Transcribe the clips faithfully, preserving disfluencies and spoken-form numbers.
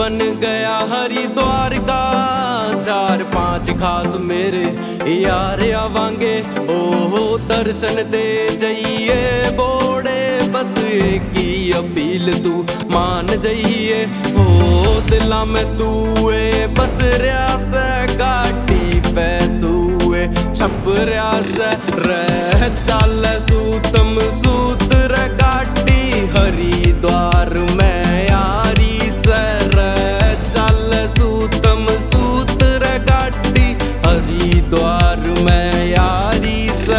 बन गया हरिद्वार का। चार पांच खास मेरे यार आवांगे, ओहो दर्शन दे जाइए बोड़े। बस एक ही अपील तू मान जाइए, ओ दिला में तू ए बस रियास गाड़ी पे तू ए छप रियास रह। चल सूतम सूत रे गाड़ी हरिद्वार में यारी सर। चल सूतम सूत रे गाड़ी हरिद्वार में यारी से।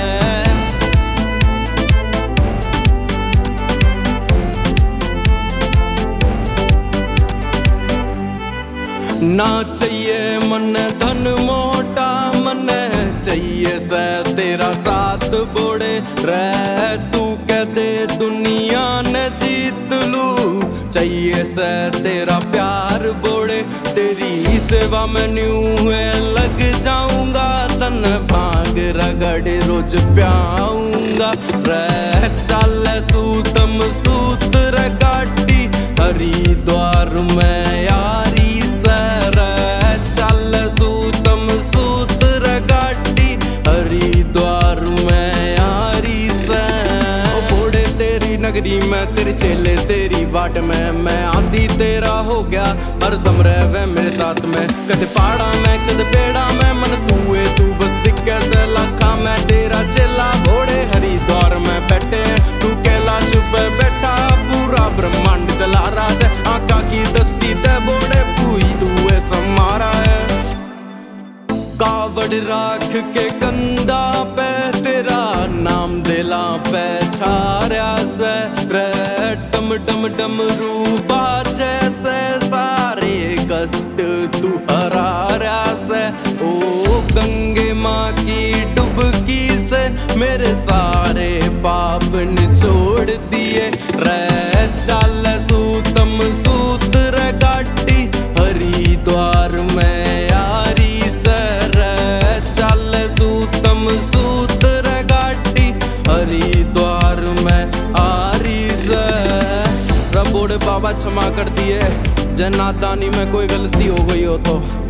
ना चाहिए मन धन मोटा, मन चाहिए से तेरा साथ बोड़े रह। तू कहते दुनिया ने जीत लू, चाहिए से तेरा प्यार बोड़े। तेरी सेवा में न्यू है लग जाऊंगा, तन भाग रगड़ रोज प्याऊंगा रह। चल सूतम सूत रे गाड़ी हरिद्वार में यारी सर। चल सूतम सूत रे गाड़ी हरिद्वार में यारी से। बोड़े तेरी नगरी में तेरे चेले तेरी बाट में, मैं आंधी तेरा हो गया हरदम रह मेरे साथ में। कद पहाड़ा में कद पेड़ा में मन तू है, तू बस दिक्के से लाखा में तेरा चेला। घोड़े हरिद्वार में बैठे तू कैलाश पे बैठा, पूरा ब्रह्मांड चला रहा है आका की दृष्टि ते। बोड़े पूई तू है समारा है, कावड़ राख के कंधा पे तेरा नाम दिला पे छाया से। टम टम टम रूबा जैसे सारे कष्ट तू हरा से। ओ गंगे माँ की डुबकी से मेरे सारे पाप निचोड़ दिए रे। चल सूतम सूत रे गाड़ी हरिद्वार में यारी सर। चल सूतम सूत रे गाड़ी हरिद्वार में आरी से। रब बोड़े बाबा क्षमा कर दिए, जय नादानी में कोई गलती हो गई हो तो।